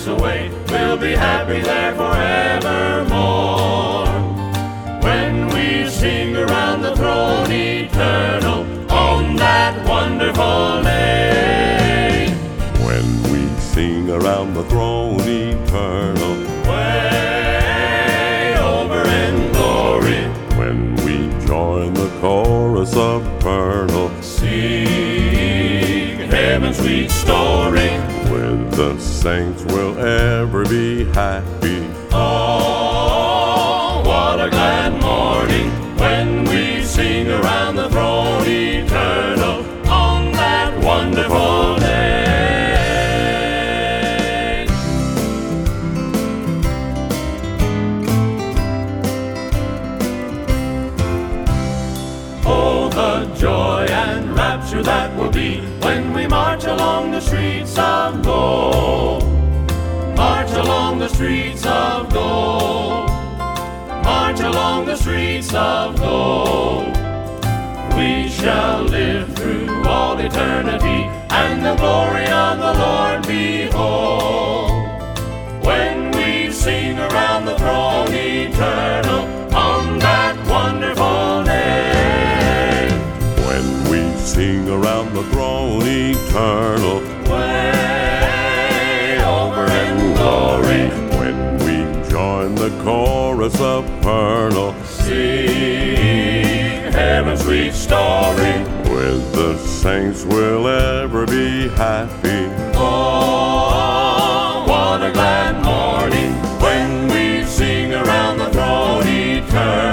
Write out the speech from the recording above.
away, we'll be happy there forevermore. When we sing around the throne eternal on that wonderful day. When we sing around the throne eternal, way over in glory. When we join the chorus of eternal, sing heaven's sweet story. with the saints we'll ever be happy. Oh, what a glad morning when we sing around the throne eternal on that wonderful day. Oh, the joy and rapture that will be when we march along the streets of gold. March along the streets of gold. March along the streets of gold. We shall live through all eternity and the glory of the Lord behold. When we sing around the throne eternal on that wonderful day. When we sing around the throne eternal, way over in glory. when we join the chorus of eternal, Sing heaven's sweet story. with the saints we'll ever be happy. Oh, what a glad morning when we sing around the throne eternal.